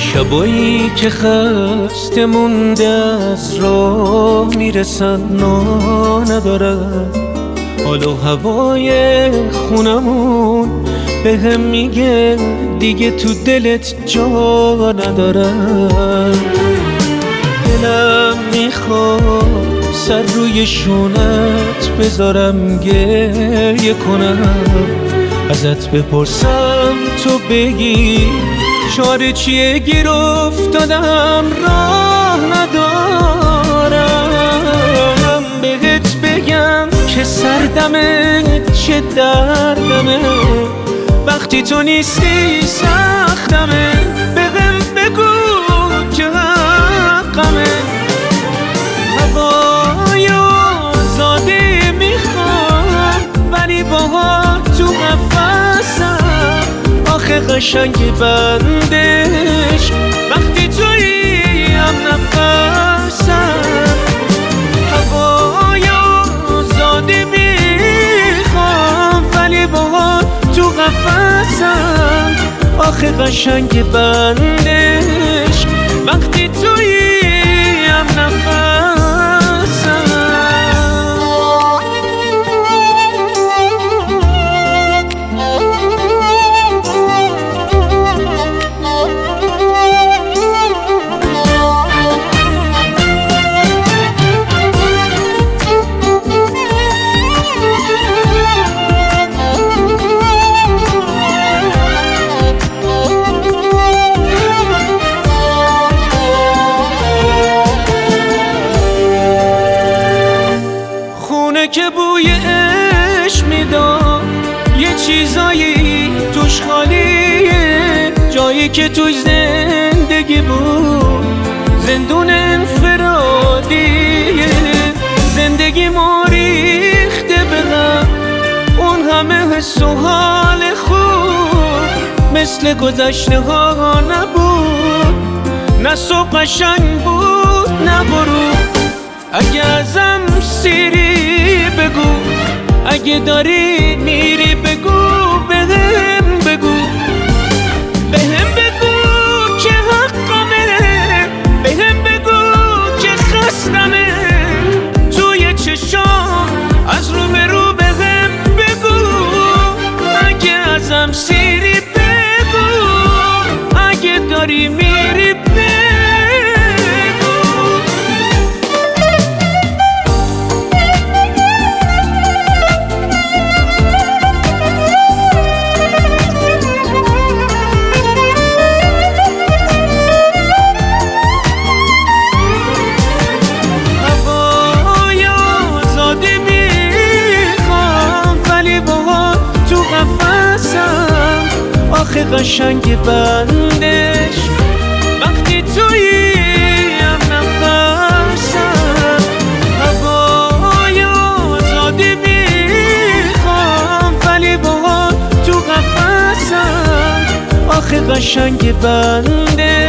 شبایی که خسته مونده از راه میرسن ندارم، حال و هوای خونمون به هم میگه دیگه تو دلت جا ندارم. دلم میخواد سر روی شونت بذارم گریه کنم، ازت بپرسم تو بگی چاره چیه، گیر افتادم راه ندارم. بهت بگم که سردمه چه دردمه، وقتی تو نیستی سختمه. بهم بگو که حقمه، هوای آزادی میخوام ولی با تو قفسم. آخه قشنگ بندش وقتی تویی هم نفسم. هوای آزادی میخوام ولی با تو قفسم. آخه قشنگ بندش وقتی تویی هم نفسم. که بوی عشق میداد، یه چیزایی توش خالیه، جایی که توش زندگی بود زندون انفرادیه. زندگی ما ریخته به غم، اون همه حس و حال خوب مثل گذشته ها نبود، نه صبح قشنگ بود نه غروب. اگه ازم سیری بگو، اگه داری میری بگو، بهم بگو، بهم بگو که حقمه، بهم بگو که خستمه. توی چشام از رو به رو بهم بگو، اگه ازم سیری بگو، اگه داری میری بگو. آخه قشنگ بندش وقتی تویی هم نفسم. هوای آزادی میخوام ولی با تو قفسم. آخه قشنگ بندش